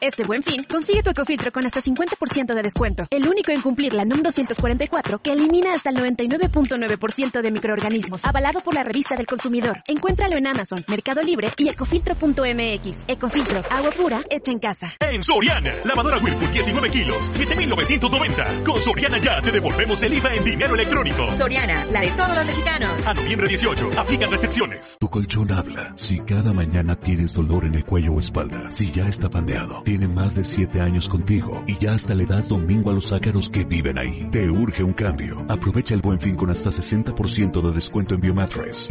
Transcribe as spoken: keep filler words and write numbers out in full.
Este Buen Fin, consigue tu ecofiltro con hasta cincuenta por ciento de descuento. El único en cumplir la N O M doscientos cuarenta y cuatro que elimina hasta el noventa y nueve punto nueve por ciento de microorganismos. Avalado por la Revista del Consumidor. Encuéntralo en Amazon, Mercado Libre y ecofiltro punto m x. Ecofiltro, agua pura, hecha en casa. En Soriana, lavadora Whirlpool diecinueve kilos, siete mil novecientos noventa. Con Soriana ya te devolvemos el I V A en dinero electrónico. Soriana, la de todos los mexicanos. A noviembre dieciocho, aplican restricciones. Tu colchón habla. Si cada mañana tienes dolor en el cuello o espalda, si ya está pandeado, tiene más de siete años contigo y ya hasta le das domingo a los ácaros que viven ahí. Te urge un cambio. Aprovecha el Buen Fin con hasta sesenta por ciento de descuento en Biomattress